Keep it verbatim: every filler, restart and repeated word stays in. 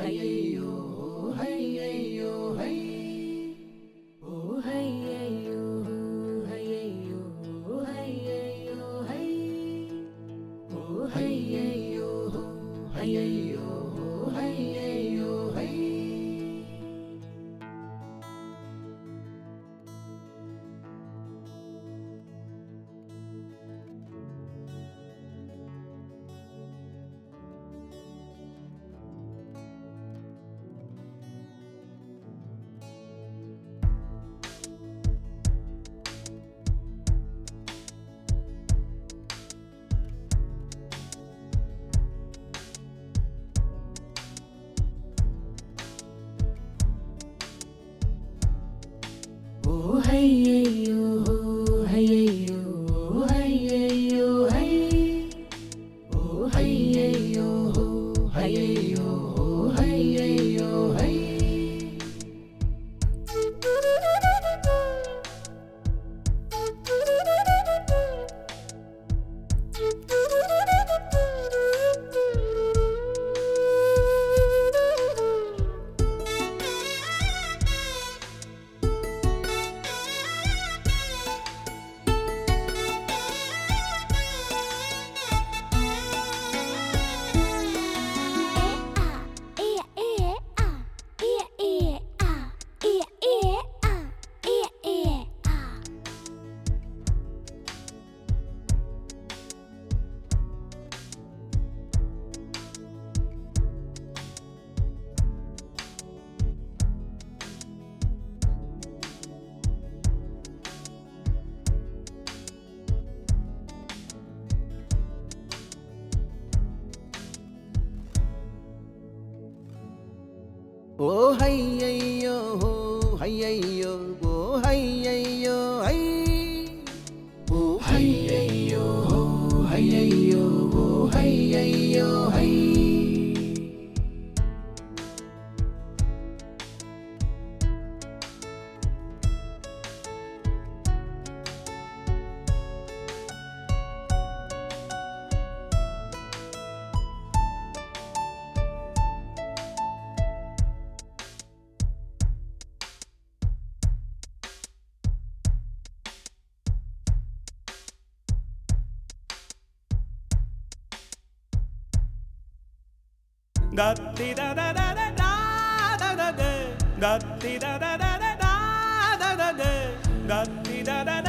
ஐயையோ ஐயையோ ஐ ஓ ஐயையோ ஐயையோ ஐயையோ ஐ ஓ ஐயையோ ஐயையோ ஐயையோ ஐ Oh hey yo, hey yo, hey yo, hey. Oh hey yo, hey yo, hey yo, hey. Oh hey yo, hey yo, oh hey yo, hey. Oh hey yo, hey yo, oh hey yo, hey. Gatti da da da da da da da, Gatti da da da da da da da, Gatti da da da.